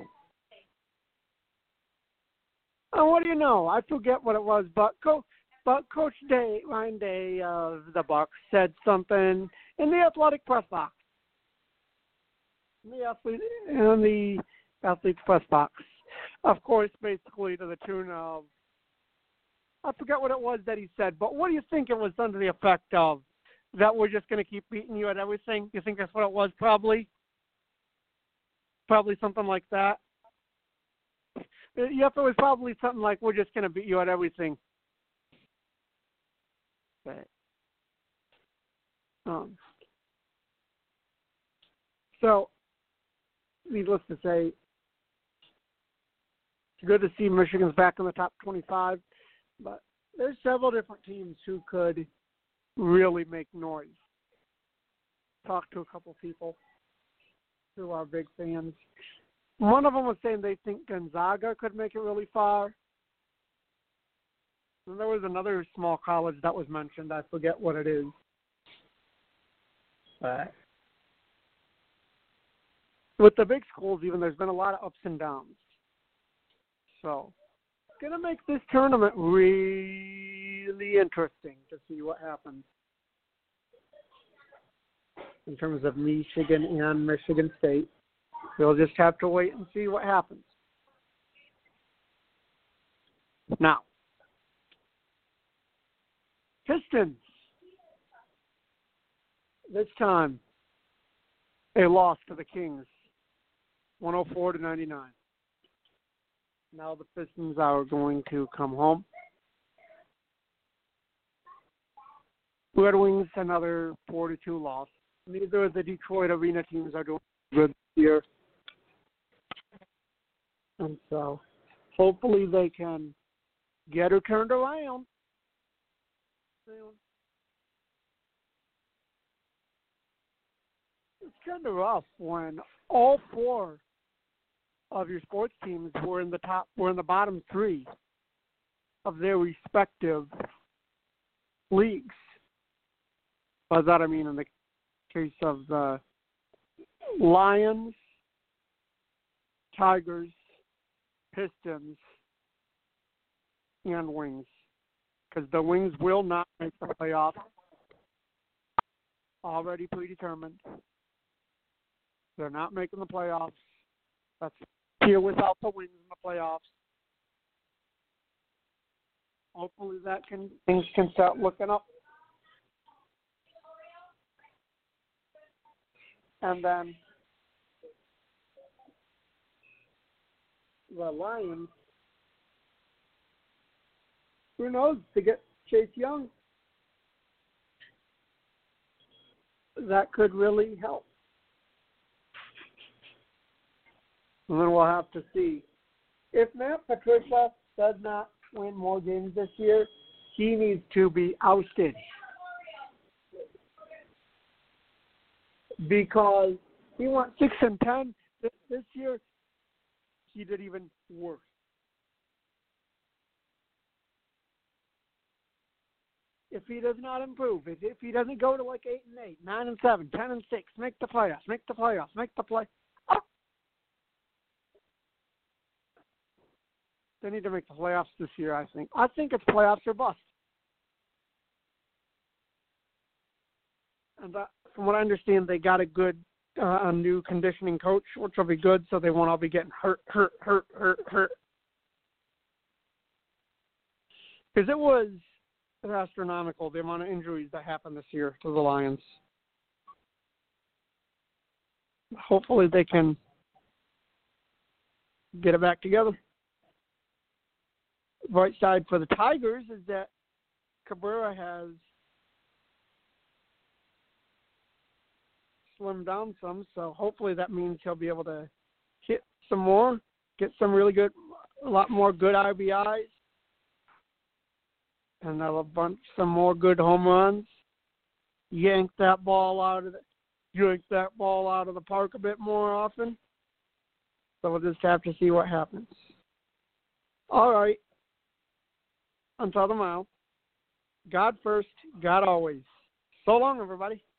And what do you know? I forget what it was, but Coach Ryan Day of the Bucs said something in the athletic press box. In the athlete's press box. Of course, basically to the tune of, I forget what it was that he said, but what do you think it was under the effect of? That we're just going to keep beating you at everything? You think that's what it was, probably? Probably something like that. Yep, it was probably something like, we're just going to beat you at everything. But, so, needless to say, it's good to see Michigan's back in the top 25, but there's several different teams who could really make noise. Talked to a couple people who are big fans. One of them was saying they think Gonzaga could make it really far. And there was another small college that was mentioned. I forget what it is. But with the big schools, even, there's been a lot of ups and downs. So it's going to make this tournament really interesting to see what happens in terms of Michigan and Michigan State. We'll just have to wait and see what happens. Now, Pistons. This time, a loss to the Kings, 104-99. Now the Pistons are going to come home. Red Wings, another 4-2 loss. Neither of the Detroit Arena teams are doing good here. And so, hopefully they can get her turned around. It's kind of rough when all 4 of your sports teams were in the bottom 3 of their respective leagues. By that I mean in the case of the Lions, Tigers, Pistons, and Wings. Because the Wings will not make the playoffs. Already predetermined. They're not making the playoffs. That's here without the Wings in the playoffs. hopefully things can start looking up. And then the Lions, who knows, to get Chase Young, that could really help. And then we'll have to see. If Matt Patricia does not win more games this year, he needs to be ousted. Because he went 6-10 this year, he did even worse. If he does not improve, if he doesn't go to like 8-8, 9-7, 10-6, make the playoffs. Oh! They need to make the playoffs this year, I think. I think it's playoffs or bust. And from what I understand, they got a new conditioning coach, which will be good, so they won't all be getting hurt. Because it was astronomical, the amount of injuries that happened this year to the Lions. Hopefully they can get it back together. Right side for the Tigers is that Cabrera has slimmed down some, so hopefully that means he'll be able to hit some more, get some really good, a lot more good RBIs, and some more good home runs. Yank that ball out of the park a bit more often. So we'll just have to see what happens. All right. Until tomorrow. God first, God always. So long, everybody.